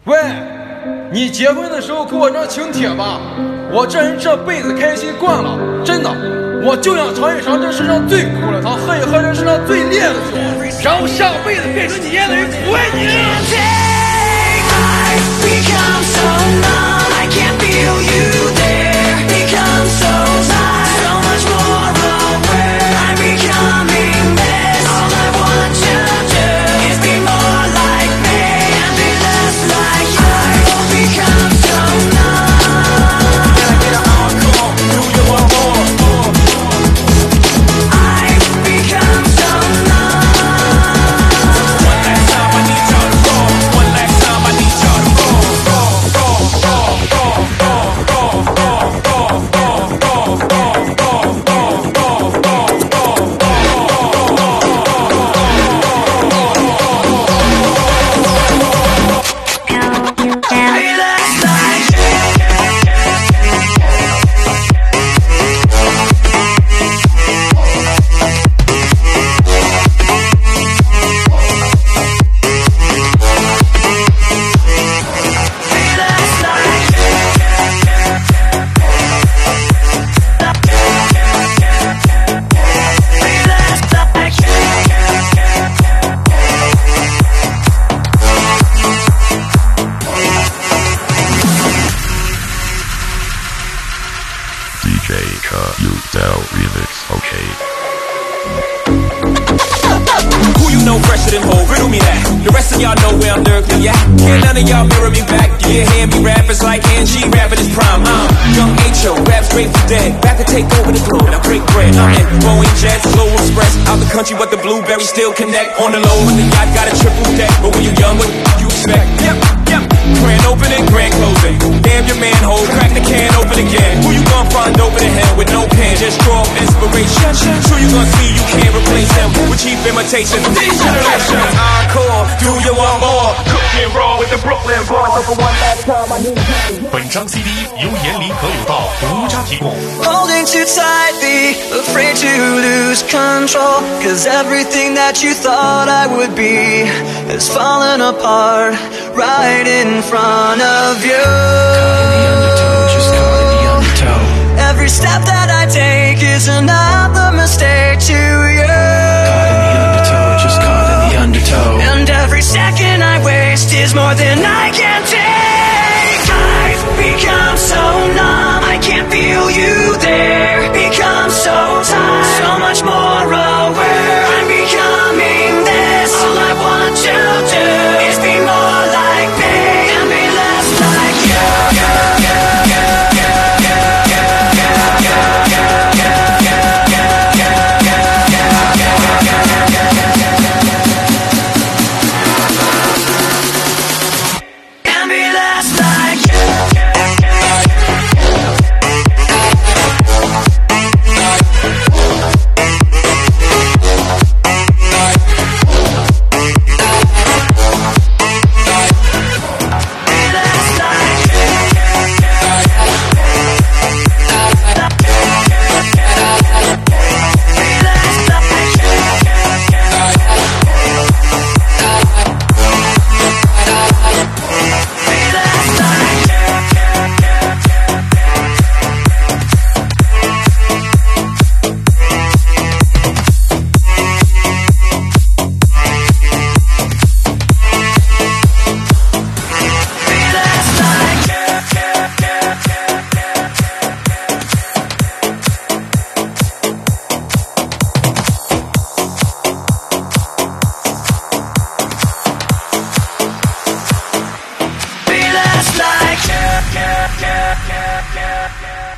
喂，你结婚的时候给我张请帖吧，我这人这辈子开心惯了，真的，我就想尝一尝这世上最苦的糖，喝一喝这世上最烈的酒，然后下辈子变成你眼里不爱你。 DJ Udell Remix, okay. Who you know fresher than Ho? Riddle me that. The rest of y'all know where I'm lurking, yeah. Can't none of y'all mirror me back. You hear me rap, it's like Angie rapping his prime. Young H.O. rap straight from dead. Back to take over the globe, now break bread. I'm in Boeing Jets, Global Express. Out the country, but the blueberries still connect. On the low, but the yacht got a triple deck. But when you young, what you expect? Yep. Grand opening, grand closing. Damn your manhole, crack the can open again. Who you gonna find over the hill with no pen? Just draw inspiration. Sure you gonna see you can't replace him with cheap imitation. This generation, encore, do you want more? Cooking raw with the Brooklyn boys. For one last time, I need you. 本张 CD 由严林和有道独家提供。 Holding too tightly, afraid to lose control. Cause everything that you thought I would be has fallen apart right in front of you. Every step that I take is another mistake to you. And every second I waste is more than I can take. I've become so numb, I can't feel you there. Become so tired, so much more aware. I'm becoming this. All I want to do is be more like me and be less like you. And be less like you. Be less like you.